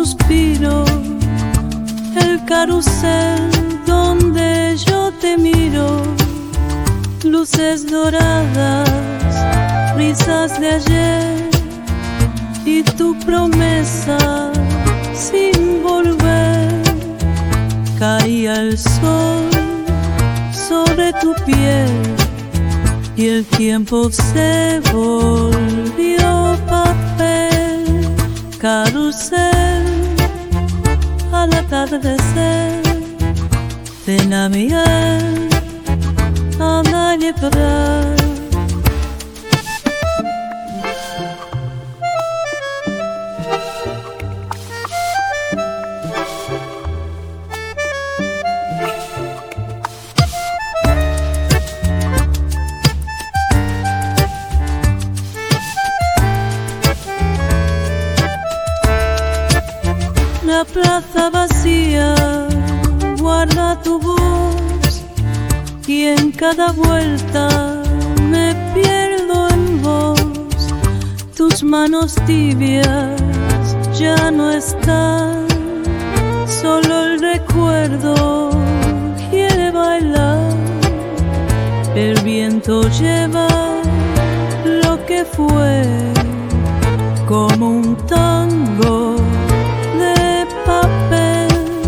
suspiro, el carrusel donde yo te miro, luces doradas, risas de ayer y tu promesa sin volver. Caía el sol sobre tu piel y el tiempo se volvió papel. Carrusel al atardecer de la miel a nadie parar. La plaza vacía guarda tu voz y en cada vuelta me pierdo en vos. Tus manos tibias ya no están, solo el recuerdo quiere bailar. El viento lleva lo que fue como un tango de papel.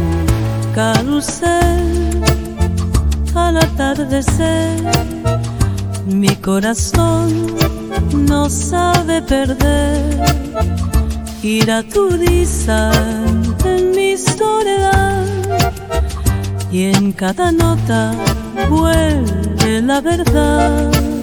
Carrusel al atardecer, mi corazón no sabe perder. Gira tu risa en mi soledad y en cada nota vuelve la verdad.